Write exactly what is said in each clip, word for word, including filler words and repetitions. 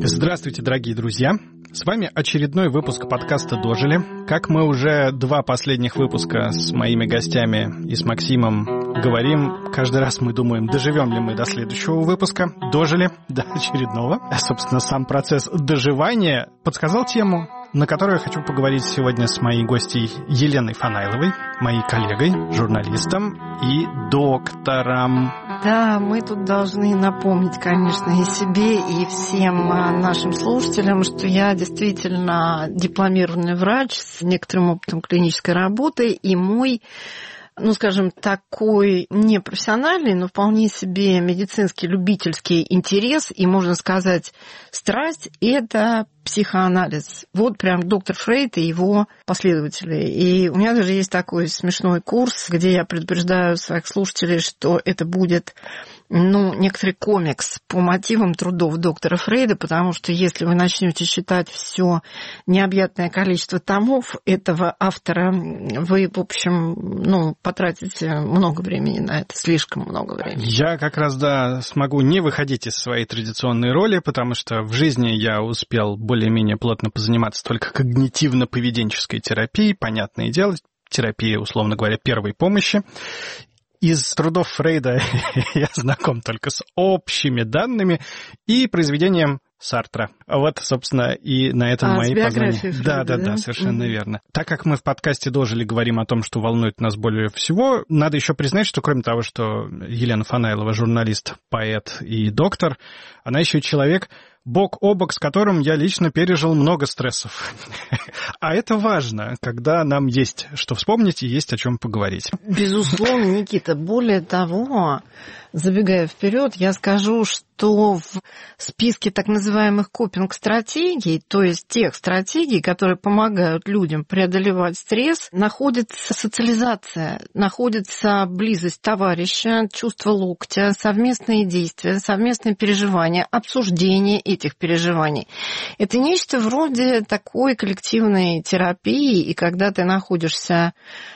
Здравствуйте, дорогие друзья! С вами очередной выпуск подкаста «Дожили». Как мы уже два последних выпуска с моими гостями и с Максимом говорим, каждый раз мы думаем, доживем ли мы до следующего выпуска. Дожили до очередного. А, собственно, сам процесс доживания подсказал тему, на которую я хочу поговорить сегодня с моей гостьей Еленой Фанайловой, моей коллегой, журналистом и доктором. Да, мы тут должны напомнить, конечно, и себе, и всем нашим слушателям, что я действительно дипломированный врач с некоторым опытом клинической работы, и мой, ну, скажем, такой непрофессиональный, но вполне себе медицинский любительский интерес и, можно сказать, страсть – это психоанализ. Вот прям доктор Фрейд и его последователи. И у меня даже есть такой смешной курс, где я предупреждаю своих слушателей, что это будет, ну, некоторый комикс по мотивам трудов доктора Фрейда, потому что если вы начнете считать все необъятное количество томов этого автора, вы, в общем, ну, потратите много времени на это, слишком много времени. Я как раз, да, смогу не выходить из своей традиционной роли, потому что в жизни я успел более-менее плотно позаниматься только когнитивно-поведенческой терапией, понятное дело, терапия, условно говоря, первой помощи. Из трудов Фрейда я знаком только с общими данными и произведением Сартра. Вот, собственно, и на этом а, мои познания. Да, да, да, да, совершенно mm-hmm. верно. Так как мы в подкасте «Дожили» говорим о том, что волнует нас более всего, надо еще признать, что кроме того, что Елена Фанайлова журналист, поэт и доктор, она еще и человек, бок о бок с которым я лично пережил много стрессов. А это важно, когда нам есть что вспомнить и есть о чем поговорить. Безусловно, Никита. Более того, забегая вперед, я скажу, что в списке так называемых копинг-стратегий, то есть тех стратегий, которые помогают людям преодолевать стресс, находится социализация, находится близость товарища, чувство локтя, совместные действия, совместные переживания, обсуждение этих переживаний. Это нечто вроде такой коллективной терапии, и когда ты находишься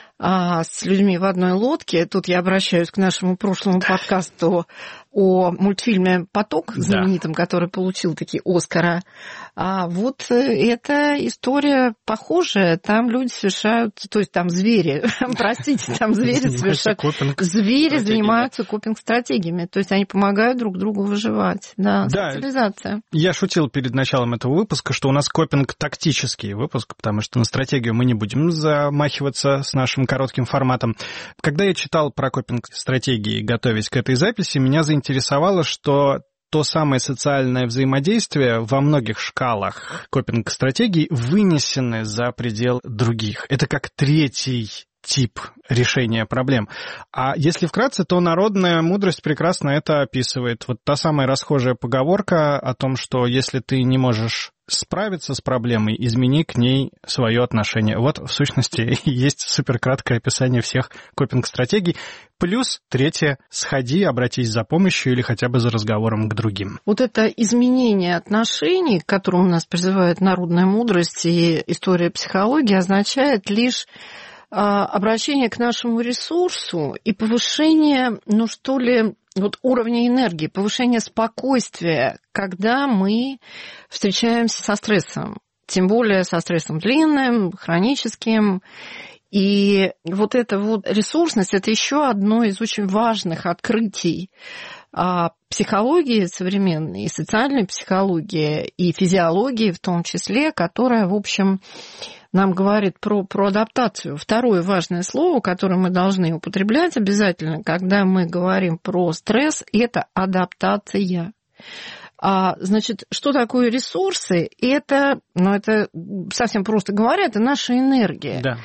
а, с людьми в одной лодке, тут я обращаюсь к нашему прошлому подкасту о мультфильме «Поток», знаменитом, да, который получил такие «Оскара». А вот эта история похожая. Там люди совершают, то есть там звери, простите, там звери совершают... Звери занимаются копинг-стратегиями. То есть они помогают друг другу выживать. Да, социализация. Я шутил перед началом этого выпуска, что у нас копинг-тактический выпуск, потому что на стратегию мы не будем замахиваться с нашим коротким форматом. Когда я читал про копинг-стратегии, готовясь к этой записи, меня заинтересовало интересовало, что то самое социальное взаимодействие во многих шкалах копинг-стратегий вынесены за предел других. Это как третий тип решения проблем. А если вкратце, то народная мудрость прекрасно это описывает. Вот та самая расхожая поговорка о том, что если ты не можешь справиться с проблемой, измени к ней свое отношение. Вот, в сущности, есть суперкраткое описание всех копинг-стратегий. Плюс третье – сходи, обратись за помощью или хотя бы за разговором к другим. Вот это изменение отношений, к которому нас призывает народная мудрость и история психологии, означает лишь обращение к нашему ресурсу и повышение, ну что ли, вот уровня энергии, повышение спокойствия, когда мы встречаемся со стрессом, тем более со стрессом длинным, хроническим. И вот эта вот ресурсность – это еще одно из очень важных открытий психологии современной, и социальной психологии, и физиологии в том числе, которая, в общем, нам говорит про, про адаптацию. Второе важное слово, которое мы должны употреблять обязательно, когда мы говорим про стресс, это адаптация. А, значит, что такое ресурсы? Это, ну, это совсем просто говоря, это наша энергия. Да.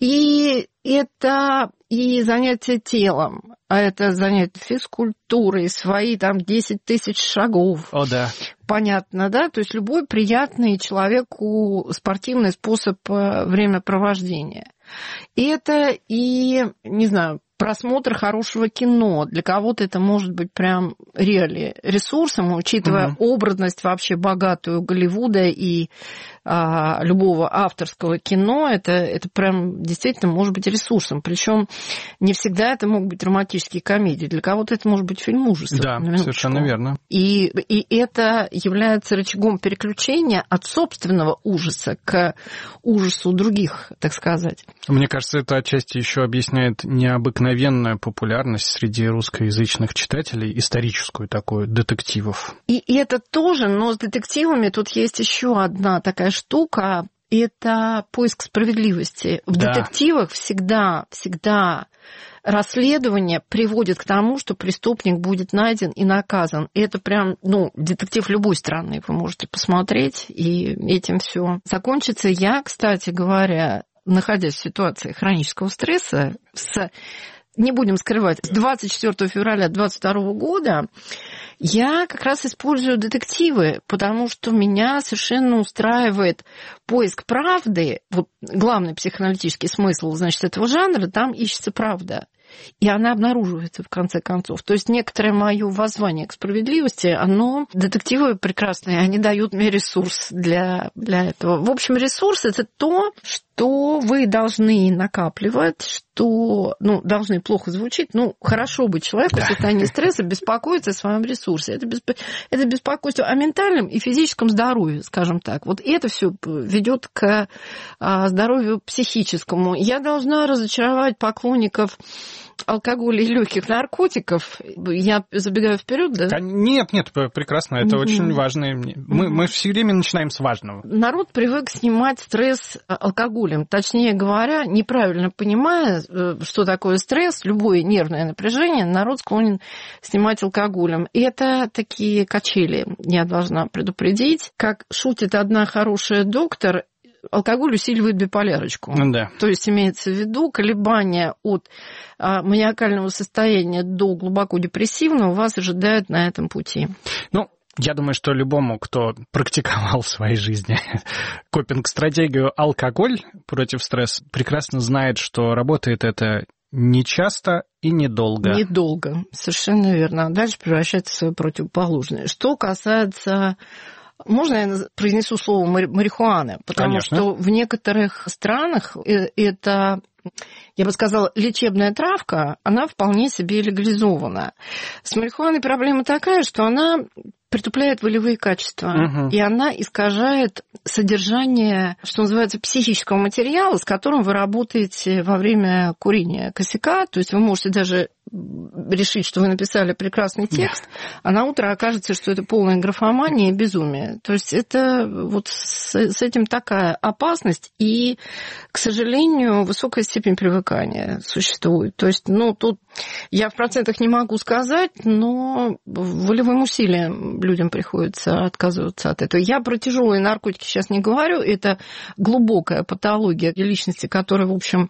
И это и занятие телом, а это занятие физкультурой, свои там десять тысяч шагов. О, да. Понятно, да? То есть любой приятный человеку спортивный способ времяпровождения. И это и, не знаю, просмотр хорошего кино. Для кого-то это может быть прям реально ресурсом, учитывая mm-hmm. образность вообще богатую Голливуда и а, любого авторского кино, это, это прям действительно может быть ресурсом. Причем не всегда это могут быть романтические комедии. Для кого-то это может быть фильм ужасов. Да, совершенно верно. И, и это является рычагом переключения от собственного ужаса к ужасу других, так сказать. Мне кажется, это отчасти еще объясняет необыкновенную популярность среди русскоязычных читателей, историческую такую, детективов. И, и это тоже, но с детективами тут есть еще одна такая штука. Это поиск справедливости. В да. детективах всегда, всегда расследование приводит к тому, что преступник будет найден и наказан. И это прям, ну, детектив любой страны вы можете посмотреть, и этим все закончится. Я, кстати говоря, находясь в ситуации хронического стресса, с, не будем скрывать, с двадцать четвёртого февраля двадцать второго года я как раз использую детективы, потому что меня совершенно устраивает поиск правды. Вот главный психоаналитический смысл, значит, этого жанра, там ищется правда. И она обнаруживается в конце концов. То есть некоторое мое воззвание к справедливости, оно, детективы прекрасные, они дают мне ресурс для, для этого. В общем, ресурс – это то, что вы должны накапливать, что, ну, должны плохо звучить, ну, хорошо быть человеку в состоянии стресса, беспокоиться о своем ресурсе. Это, бесп... это беспокойство о ментальном и физическом здоровье, скажем так. Вот это все ведет к здоровью психическому. Я должна разочаровать поклонников алкоголя и легких наркотиков. Я забегаю вперед, да? Нет, нет, прекрасно, это mm-hmm. очень важно. Мы, mm-hmm. мы все время начинаем с важного. Народ привык снимать стресс алкоголем. Точнее говоря, неправильно понимая, что такое стресс, любое нервное напряжение, народ склонен снимать алкоголем. И это такие качели, я должна предупредить. Как шутит одна хорошая доктор, алкоголь усиливает биполярочку. Да. То есть имеется в виду колебания от а, маниакального состояния до глубоко депрессивного вас ожидают на этом пути. Ну, я думаю, что любому, кто практиковал в своей жизни копинг-стратегию алкоголь против стресса, прекрасно знает, что работает это нечасто и недолго. Недолго, совершенно верно. А дальше превращается в свое противоположное. Что касается... Можно я произнесу слово марихуана? Потому Конечно. что в некоторых странах это, я бы сказала, лечебная травка, она вполне себе легализована. С марихуаной проблема такая, что она притупляет волевые качества, угу. и она искажает содержание, что называется, психического материала, с которым вы работаете во время курения косяка. То есть вы можете даже решить, что вы написали прекрасный текст, да. а на утро окажется, что это полная графомания и безумие. То есть это вот с, с этим такая опасность, и, к сожалению, высокая степень привыкания существует. То есть, ну, тут я в процентах не могу сказать, но волевым усилием людям приходится отказываться от этого. Я про тяжелые наркотики сейчас не говорю, это глубокая патология личности, которая, в общем,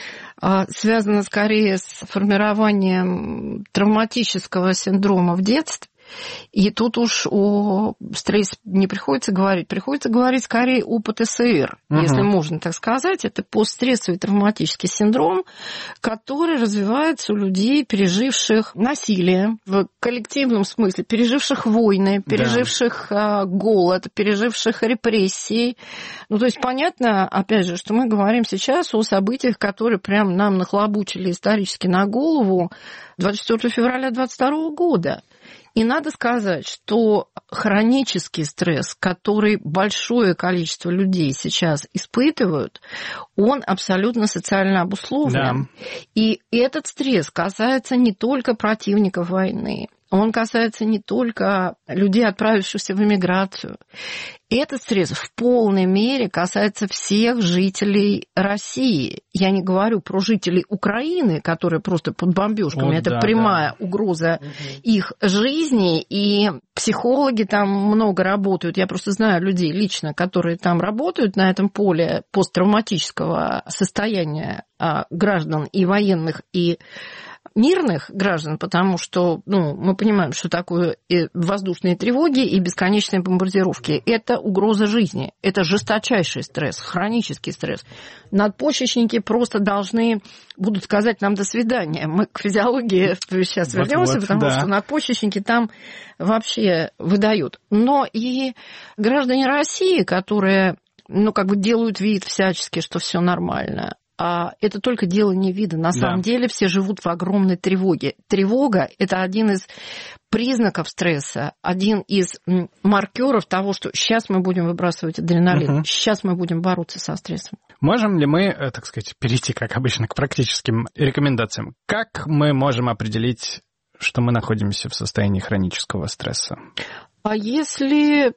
связана скорее с формированием травматического синдрома в детстве. И тут уж о стрессе не приходится говорить, приходится говорить скорее о ПТСР, угу. если можно так сказать. Это постстрессовый травматический синдром, который развивается у людей, переживших насилие в коллективном смысле, переживших войны, переживших да. голод, переживших репрессии. Ну, то есть понятно, опять же, что мы говорим сейчас о событиях, которые прям нам нахлобучили исторически на голову двадцать четвёртого февраля двадцать второго года. И надо сказать, что хронический стресс, который большое количество людей сейчас испытывают, он абсолютно социально обусловлен. Да. И этот стресс касается не только противников войны, он касается не только людей, отправившихся в эмиграцию. Этот стресс в полной мере касается всех жителей России. Я не говорю про жителей Украины, которые просто под бомбежками. О, это да, прямая да. угроза угу. их жизни. И психологи там много работают. Я просто знаю людей лично, которые там работают на этом поле посттравматического состояния граждан и военных, и мирных граждан, потому что ну, мы понимаем, что такое и воздушные тревоги и бесконечные бомбардировки. Это угроза жизни, это жесточайший стресс, хронический стресс. Надпочечники просто должны будут сказать нам «до свидания». Мы к физиологии сейчас вот, вернемся, вот, потому да. что надпочечники там вообще выдают. Но и граждане России, которые ну, как бы делают вид всячески, что все нормально, а это только делание вида. На да. самом деле все живут в огромной тревоге. Тревога – это один из признаков стресса, один из маркеров того, что сейчас мы будем выбрасывать адреналин, угу. сейчас мы будем бороться со стрессом. Можем ли мы, так сказать, перейти, как обычно, к практическим рекомендациям? Как мы можем определить, что мы находимся в состоянии хронического стресса? А если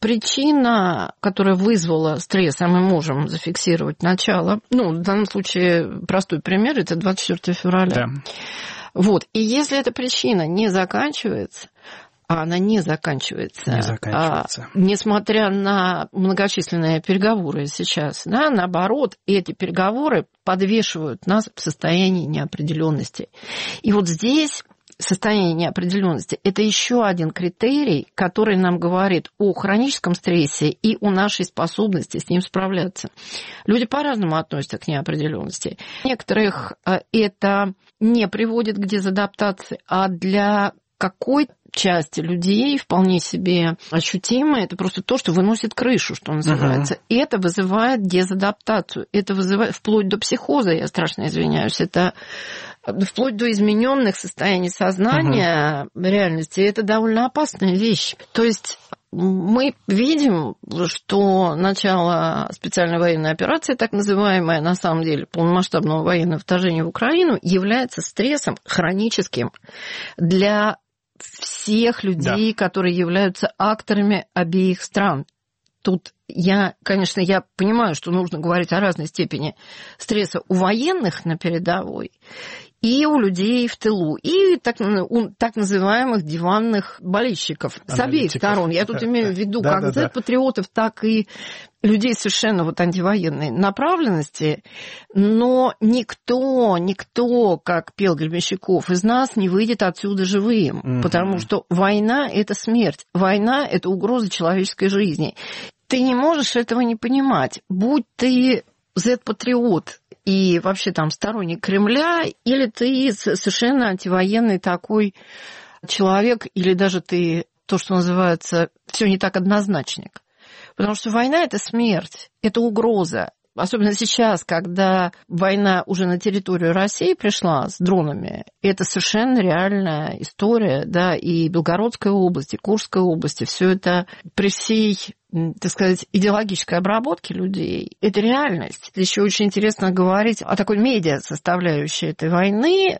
причина, которая вызвала стресс, а мы можем зафиксировать начало, ну, в данном случае простой пример, это двадцать четвёртого февраля. Да. Вот, и если эта причина не заканчивается, а она не заканчивается, не заканчивается. А, несмотря на многочисленные переговоры сейчас, да, наоборот, эти переговоры подвешивают нас в состоянии неопределенности. И вот здесь состояние неопределенности – это еще один критерий, который нам говорит о хроническом стрессе и о нашей способности с ним справляться. Люди по-разному относятся к неопределенности. Некоторых это не приводит к дезадаптации, а для какой-то части людей вполне себе ощутимо, это просто то, что выносит крышу, что называется. Uh-huh. И это вызывает дезадаптацию, это вызывает вплоть до психоза, я страшно извиняюсь, это вплоть до измененных состояний сознания, uh-huh. реальности, это довольно опасная вещь. То есть мы видим, что начало специальной военной операции, так называемое, на самом деле, полномасштабного военного вторжения в Украину, является стрессом хроническим для всех людей, да. которые являются акторами обеих стран. Тут я, конечно, я понимаю, что нужно говорить о разной степени стресса у военных на передовой и у людей в тылу, и так, у так называемых диванных болельщиков с обеих сторон. Я тут да, имею в виду да, как да, зет-патриотов, да. так и людей совершенно вот антивоенной направленности, но никто, никто, как пел Гребенщиков, из нас не выйдет отсюда живым, mm-hmm. потому что война – это смерть, война – это угроза человеческой жизни. Ты не можешь этого не понимать, будь ты зет-патриот и вообще там сторонник Кремля, или ты совершенно антивоенный такой человек, или даже ты, то, что называется, все не так однозначник. Потому что война – это смерть, это угроза. Особенно сейчас, когда война уже на территорию России пришла с дронами, это совершенно реальная история, да, и Белгородской области, Курской области, все это при всей, так сказать, идеологической обработке людей, это реальность. Еще очень интересно говорить о такой медиа-составляющей этой войны,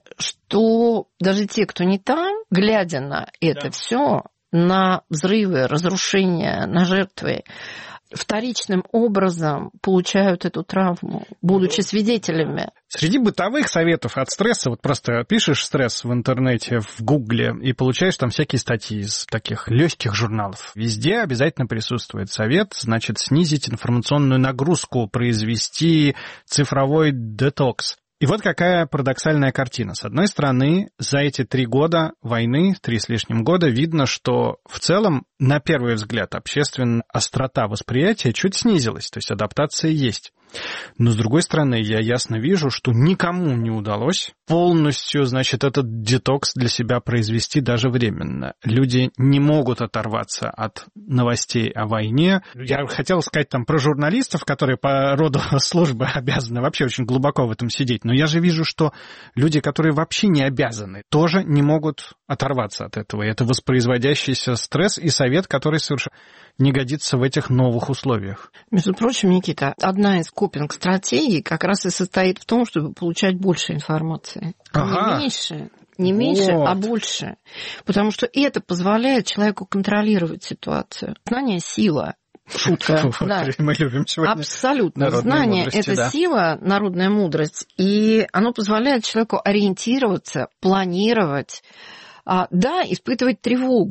что даже те, кто не там, глядя на это да. все, на взрывы, разрушения, на жертвы, вторичным образом получают эту травму, будучи свидетелями. Среди бытовых советов от стресса, вот просто пишешь стресс в интернете, в Гугле, и получаешь там всякие статьи из таких легких журналов. Везде обязательно присутствует совет, значит, снизить информационную нагрузку, произвести цифровой детокс. И вот какая парадоксальная картина. С одной стороны, за эти три года войны, три с лишним года, видно, что в целом, на первый взгляд, общественная острота восприятия чуть снизилась, то есть адаптация есть. Но, с другой стороны, я ясно вижу, что никому не удалось полностью, значит, этот детокс для себя произвести даже временно. Люди не могут оторваться от новостей о войне. Я хотел сказать там про журналистов, которые по роду службы обязаны вообще очень глубоко в этом сидеть. Но я же вижу, что люди, которые вообще не обязаны, тоже не могут оторваться от этого. И это воспроизводящийся стресс и совет, который совершенно не годится в этих новых условиях. Между прочим, Никита, одна из копинг-стратегий как раз и состоит в том, чтобы получать больше информации. Ага. Не меньше, не меньше, вот. а больше. Потому что это позволяет человеку контролировать ситуацию. Знание – сила. Шутка. Вот, да. Мы любим сегодня абсолютно. Знание – это да. сила, народная мудрость. И оно позволяет человеку ориентироваться, планировать, да, испытывать тревогу.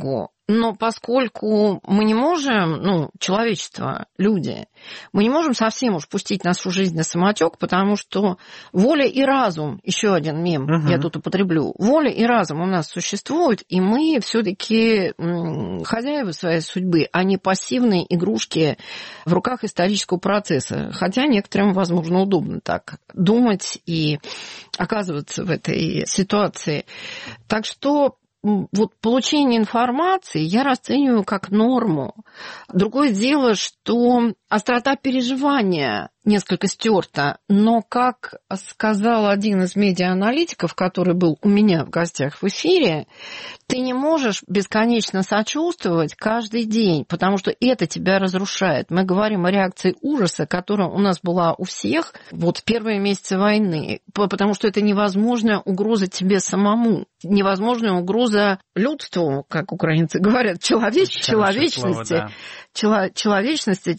Но поскольку мы не можем, ну, человечество, люди, мы не можем совсем уж пустить нашу жизнь на самотек, потому что воля и разум, еще один мем uh-huh. я тут употреблю, воля и разум у нас существуют, и мы все-таки хозяева своей судьбы, а не пассивные игрушки в руках исторического процесса. Хотя некоторым, возможно, удобно так думать и оказываться в этой ситуации. Так что вот получение информации я расцениваю как норму. Другое дело, что острота переживания несколько стерта, но, как сказал один из медиааналитиков, который был у меня в гостях в эфире, ты не можешь бесконечно сочувствовать каждый день, потому что это тебя разрушает. Мы говорим о реакции ужаса, которая у нас была у всех вот в первые месяцы войны, потому что это невозможная угроза тебе самому, невозможная угроза людству, как украинцы говорят, человеч... человечности. Слово, да. Чело... человечности,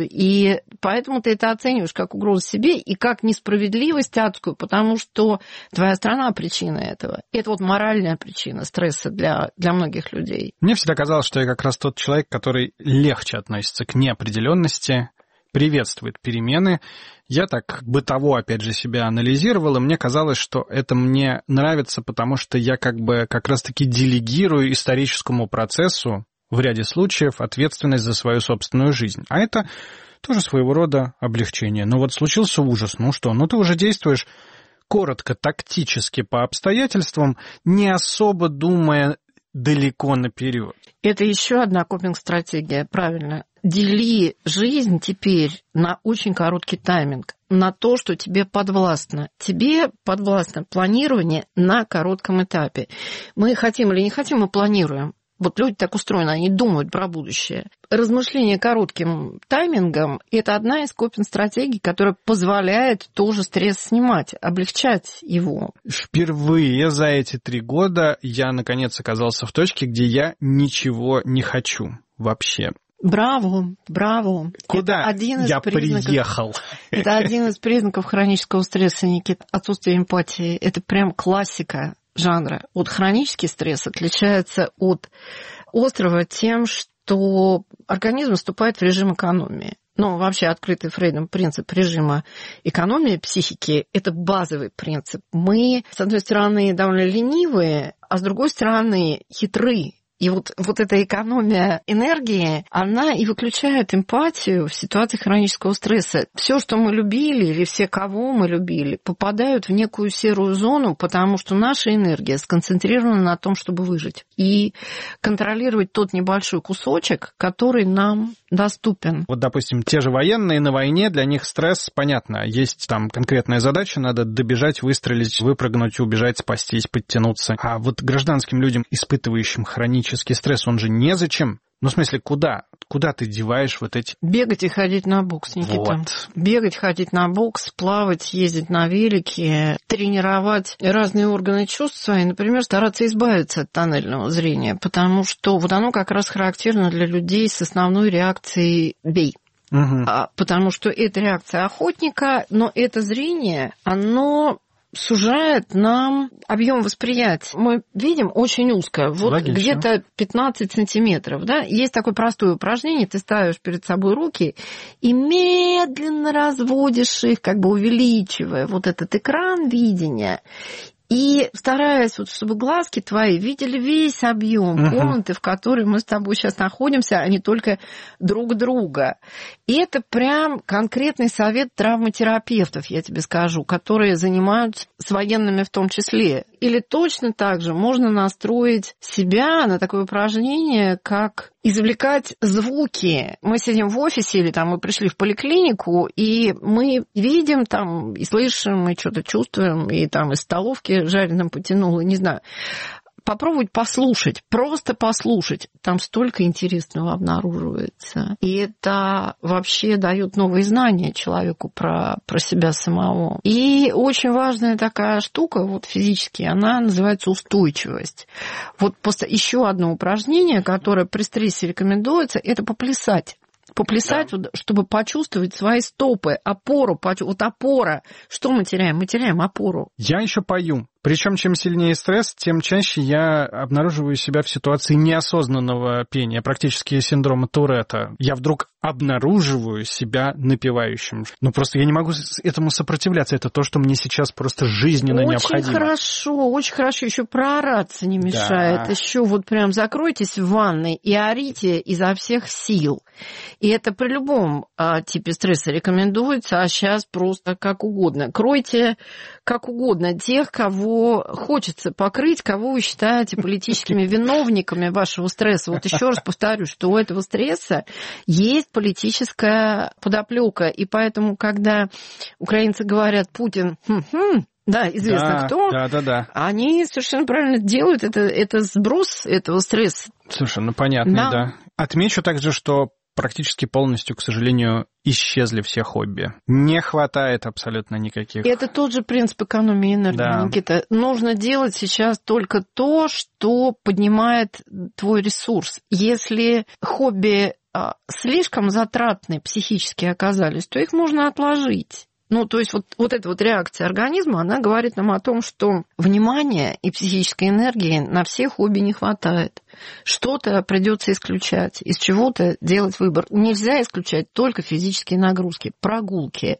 и поэтому ты это оцениваешь как угрозу себе и как несправедливость адскую, потому что твоя страна причина этого. И это вот моральная причина стресса для, для многих людей. Мне всегда казалось, что я как раз тот человек, который легче относится к неопределенности, приветствует перемены. Я так бытово, опять же, себя анализировал, и мне казалось, что это мне нравится, потому что я как бы как раз-таки делегирую историческому процессу в ряде случаев ответственность за свою собственную жизнь. А это тоже своего рода облегчение. Но вот случился ужас, ну что, ну ты уже действуешь коротко, тактически по обстоятельствам, не особо думая далеко наперед. Это еще одна копинг-стратегия, правильно. Дели жизнь теперь на очень короткий тайминг, на то, что тебе подвластно. Тебе подвластно планирование на коротком этапе. Мы хотим или не хотим, мы планируем. Вот люди так устроены, они думают про будущее. Размышление коротким таймингом – это одна из копинг-стратегий, которая позволяет тоже стресс снимать, облегчать его. Впервые за эти три года я, наконец, оказался в точке, где я ничего не хочу вообще. Браво, браво. Куда это один из я признаков, приехал? Это один из признаков хронического стресса, Никита. Отсутствие эмпатии – это прям классика жанра. Вот хронический стресс отличается от острого тем, что организм вступает в режим экономии. Ну, вообще открытый Фрейдом принцип режима экономии психики – это базовый принцип. Мы, с одной стороны, довольно ленивые, а с другой стороны, хитры. И вот, вот эта экономия энергии, она и выключает эмпатию в ситуации хронического стресса. Все, что мы любили, или все, кого мы любили, попадают в некую серую зону, потому что наша энергия сконцентрирована на том, чтобы выжить. И контролировать тот небольшой кусочек, который нам доступен. Вот, допустим, те же военные на войне, для них стресс, понятно, есть там конкретная задача, надо добежать, выстрелить, выпрыгнуть, убежать, спастись, подтянуться. А вот гражданским людям, испытывающим хронический стресс, он же незачем. Ну, в смысле, куда? Куда ты деваешь вот эти... Бегать и ходить на бокс, Никита. Вот. Бегать, ходить на бокс, плавать, ездить на велике, тренировать разные органы чувств свои, например, стараться избавиться от тоннельного зрения, потому что вот оно как раз характерно для людей с основной реакцией «бей». Угу. А, потому что это реакция охотника, но это зрение, оно... сужает нам объем восприятия. Мы видим очень узко, вот логично. Где-то пятнадцать сантиметров. Да? Есть такое простое упражнение, ты ставишь перед собой руки и медленно разводишь их, как бы увеличивая вот этот экран видения. И стараясь, вот, чтобы глазки твои видели весь объем uh-huh. комнаты, в которой мы с тобой сейчас находимся, а не только друг друга. И это прям конкретный совет травматерапевтов, я тебе скажу, которые занимаются с военными в том числе. Или точно так же можно настроить себя на такое упражнение, как извлекать звуки. Мы сидим в офисе или там мы пришли в поликлинику, и мы видим там и слышим, и что-то чувствуем, и там из столовки жареным потянуло, не знаю. Попробовать послушать, просто послушать. Там столько интересного обнаруживается. И это вообще дает новые знания человеку про, про себя самого. И очень важная такая штука, вот физически, она называется устойчивость. Вот просто еще одно упражнение, которое при стрессе рекомендуется, это поплясать. Поплясать, да. Чтобы почувствовать свои стопы, опору. Вот опора. Что мы теряем? Мы теряем опору. Я еще пою. Причем, чем сильнее стресс, тем чаще я обнаруживаю себя в ситуации неосознанного пения, практически синдрома Туретта. Я вдруг обнаруживаю себя напевающим. Ну, просто я не могу этому сопротивляться. Это то, что мне сейчас просто жизненно очень необходимо. Очень хорошо, очень хорошо. Еще проораться не мешает. Да. Еще вот прям закройтесь в ванной и орите изо всех сил. И это при любом а, типе стресса рекомендуется, а сейчас просто как угодно. Кройте как угодно тех, кого хочется покрыть, кого вы считаете политическими виновниками вашего стресса. Вот еще раз повторю, что у этого стресса есть политическая подоплека. И поэтому, когда украинцы говорят «Путин», хм-хм, да, известно да, кто, да, да, да. они совершенно правильно делают. Это, это сброс этого стресса. Слушай, ну понятно, да. да. Отмечу также, что практически полностью, к сожалению, исчезли все хобби. Не хватает абсолютно никаких. Это тот же принцип экономии энергии, да. Никита. Нужно делать сейчас только то, что поднимает твой ресурс. Если хобби слишком затратные психически оказались, то их можно отложить. Ну, то есть вот, вот эта вот реакция организма, она говорит нам о том, что внимания и психической энергии на все хобби не хватает. Что-то придется исключать, из чего-то делать выбор. Нельзя исключать только физические нагрузки, прогулки,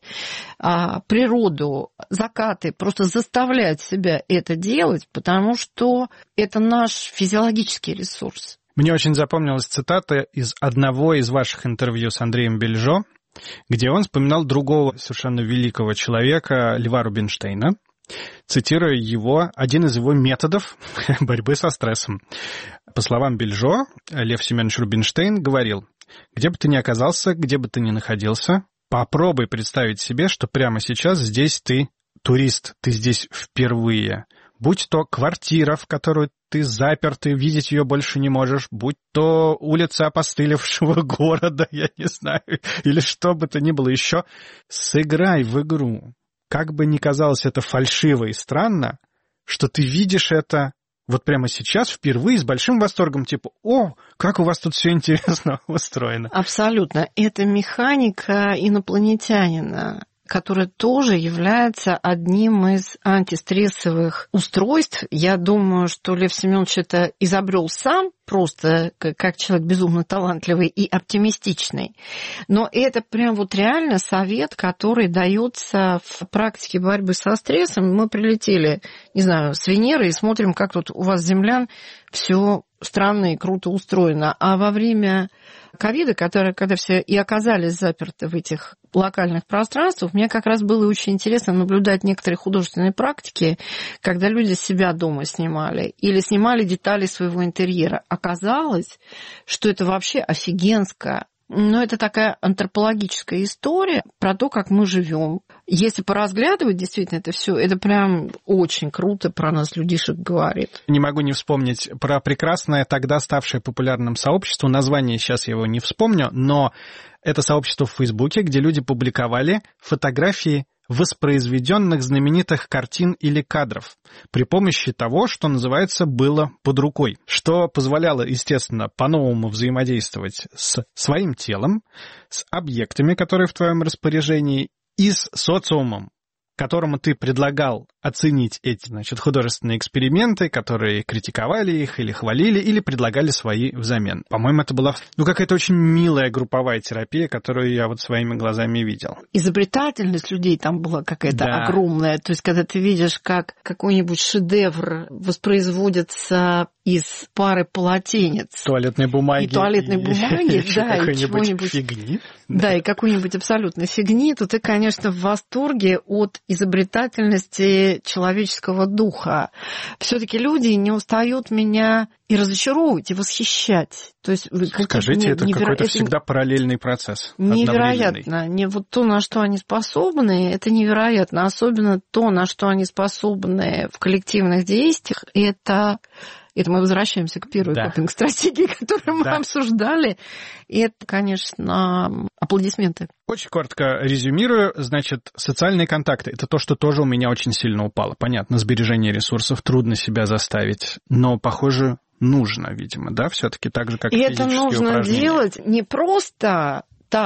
природу, закаты. Просто заставлять себя это делать, потому что это наш физиологический ресурс. Мне очень запомнилась цитата из одного из ваших интервью с Андреем Бельжо, где он вспоминал другого совершенно великого человека, Льва Рубинштейна, цитируя его, один из его методов борьбы со стрессом. По словам Бельжо, Лев Семенович Рубинштейн говорил: «Где бы ты ни оказался, где бы ты ни находился, попробуй представить себе, что прямо сейчас здесь ты турист, ты здесь впервые. Будь то квартира, в которую ты запер, ты видеть ее больше не можешь, будь то улица опостылевшего города, я не знаю, или что бы то ни было еще. Сыграй в игру. Как бы ни казалось это фальшиво и странно, что ты видишь это вот прямо сейчас впервые с большим восторгом, типа, о, как у вас тут все интересно устроено». Абсолютно. Это механика инопланетянина, которая тоже является одним из антистрессовых устройств. Я думаю, что Лев Семенович это изобрел сам, просто как человек безумно талантливый и оптимистичный. Но это прям вот реально совет, который дается в практике борьбы со стрессом. Мы прилетели, не знаю, с Венеры и смотрим, как тут у вас, землян, все странно и круто устроено. А во время ковида, которые, когда все и оказались заперты в этих локальных пространствах, мне как раз было очень интересно наблюдать некоторые художественные практики, когда люди себя дома снимали или снимали детали своего интерьера. Оказалось, что это вообще офигенско. Но это такая антропологическая история про то, как мы живем. Если поразглядывать, действительно, это все, это прям очень круто про нас, людишек, говорит. Не могу не вспомнить про прекрасное, тогда ставшее популярным сообщество. Название сейчас я его не вспомню, но это сообщество в Фейсбуке, где люди публиковали фотографии воспроизведенных знаменитых картин или кадров при помощи того, что называется, было под рукой, что позволяло, естественно, по-новому взаимодействовать с своим телом, с объектами, которые в твоем распоряжении, и с социумом, которому ты предлагал оценить эти, значит, художественные эксперименты, которые критиковали их или хвалили, или предлагали свои взамен. По-моему, это была, ну, какая-то очень милая групповая терапия, которую я вот своими глазами видел. Изобретательность людей там была какая-то да. огромная. То есть, когда ты видишь, как какой-нибудь шедевр воспроизводится из пары полотенец. Туалетной бумаги. И туалетной бумаги, и, да, и и чего-нибудь. Фигни. Да, и какой-нибудь абсолютной фигни, то ты, конечно, в восторге от изобретательности человеческого духа. Все-таки люди не устают меня и разочаровывать, и восхищать. То есть, скажите, это неверо... какой-то всегда параллельный процесс. Невероятно. Не вот то, на что они способны, это невероятно. Особенно то, на что они способны в коллективных действиях, это... Это мы возвращаемся к первой да. копинг-стратегии, которую мы да. обсуждали. И это, конечно, аплодисменты. Очень коротко резюмирую. Значит, социальные контакты – это то, что тоже у меня очень сильно упало. Понятно, сбережение ресурсов, трудно себя заставить. Но, похоже, нужно, видимо, да, все-таки так же, как и физические упражнения. И это нужно делать не просто так,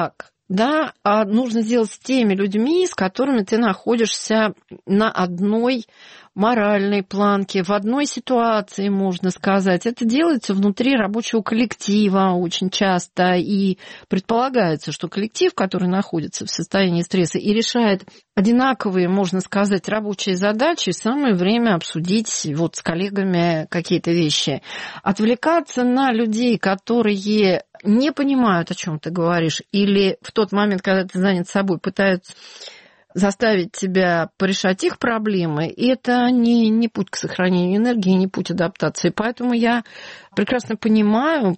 да, а нужно делать с теми людьми, с которыми ты находишься на одной моральной планке, в одной ситуации, можно сказать. Это делается внутри рабочего коллектива очень часто, и предполагается, что коллектив, который находится в состоянии стресса и решает одинаковые, можно сказать, рабочие задачи, самое время обсудить вот с коллегами какие-то вещи. Отвлекаться на людей, которые не понимают, о чем ты говоришь, или в тот момент, когда ты занят собой, пытаются заставить тебя порешать их проблемы, и это не, не путь к сохранению энергии, не путь адаптации. Поэтому я прекрасно понимаю,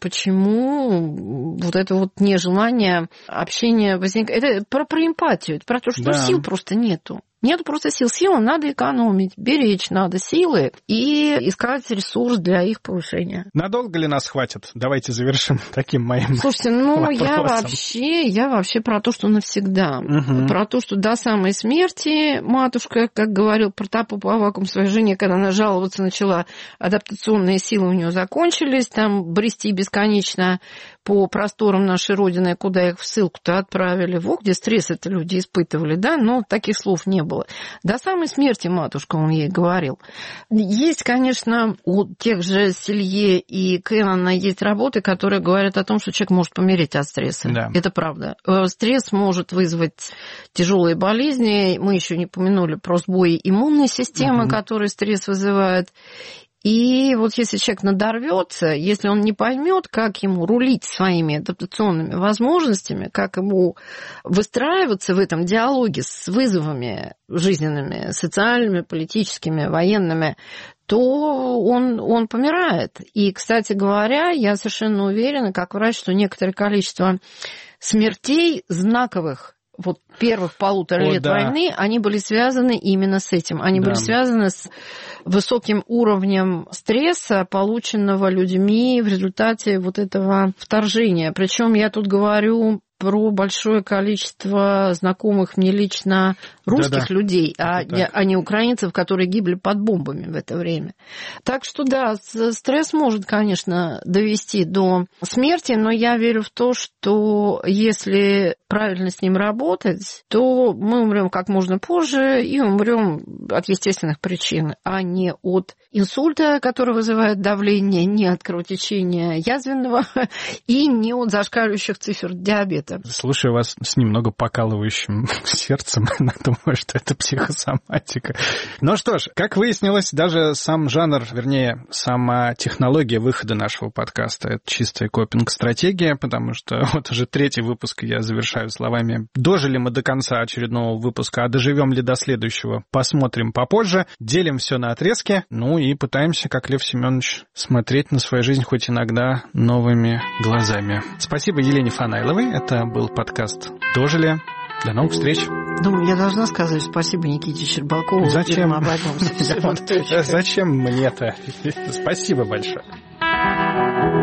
почему вот это вот нежелание общения возникает. Это про, про эмпатию, это про то, что да. сил просто нету. Нет просто сил. Силы надо экономить, беречь надо силы и искать ресурс для их повышения. Надолго ли нас хватит? Давайте завершим таким моим Слушайте, ну вопросом. я вообще, я вообще про то, что навсегда. Угу. Про то, что до самой смерти матушка, как говорил Протопоп Аввакум своей жене, когда она жаловаться начала, адаптационные силы у нее закончились, там брести бесконечно по просторам нашей Родины, куда их в ссылку-то отправили. Во, где стресс это люди испытывали, да, но таких слов не было. До самой смерти матушка, он ей говорил. Есть, конечно, у тех же Селье и Кеннона есть работы, которые говорят о том, что человек может помереть от стресса. Да. Это правда. Стресс может вызвать тяжелые болезни. Мы еще не помянули про сбои иммунной системы, угу. которые стресс вызывает. И вот если человек надорвется, если он не поймет, как ему рулить своими адаптационными возможностями, как ему выстраиваться в этом диалоге с вызовами жизненными, социальными, политическими, военными, то он, он помирает. И, кстати говоря, я совершенно уверена, как врач, что некоторое количество смертей знаковых вот первых полутора О, лет да. войны, они были связаны именно с этим. Они да. были связаны с высоким уровнем стресса, полученного людьми в результате вот этого вторжения. Причем я тут говорю про большое количество знакомых мне лично русских Да-да. людей, а не, а не украинцев, которые гибли под бомбами в это время. Так что да, стресс может, конечно, довести до смерти, но я верю в то, что если правильно с ним работать, то мы умрем как можно позже и умрем от естественных причин, а не от инсульта, который вызывает давление, не от кровотечения язвенного и не от зашкаливающих цифр диабета. Слушаю вас с немного покалывающим сердцем, думаю, что это психосоматика. Ну что ж, как выяснилось, даже сам жанр, вернее, сама технология выхода нашего подкаста — это чистая копинг-стратегия, потому что вот уже третий выпуск я завершаю словами: дожили мы до конца очередного выпуска, а доживем ли до следующего, посмотрим попозже. Делим все на отрезки, ну и пытаемся, как Лев Семенович, смотреть на свою жизнь хоть иногда новыми глазами. Спасибо Елене Фанайловой. Это был подкаст «Дожили». До новых встреч. Думаю, я должна сказать спасибо Никите Щербакову. Зачем? Зачем мне-то? Спасибо большое.